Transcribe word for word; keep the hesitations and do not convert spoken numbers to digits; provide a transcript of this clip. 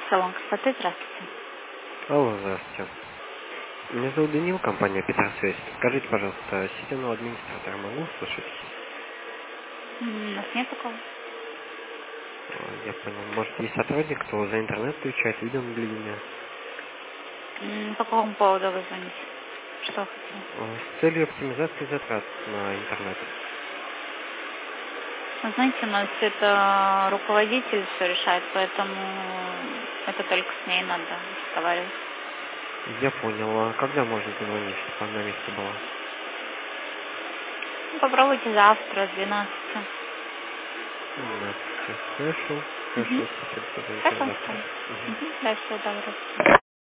Салон красоты, здравствуйте. Алло, здравствуйте. Меня зовут Данил, компания Петросвязь. Скажите, пожалуйста, системного администратора могу услышать? М, У нас нет такого. А, Я понял. Может, есть сотрудник, кто за интернет отвечает, видеонаблюдение? М, По какому поводу вы звоните? Что вы хотите? А, С целью оптимизации затрат на интернет. Вы знаете, у нас это руководитель все решает, поэтому это только с ней надо разговаривать. Я понял. А когда можно позвонить, чтобы она на месте была? Ну, попробуйте завтра, с двенадцати. двенадцать. Хорошо. Угу. Хорошо, спасибо, позвоните Хорошо, завтра. все. Мгм. Угу. Да, всего доброго.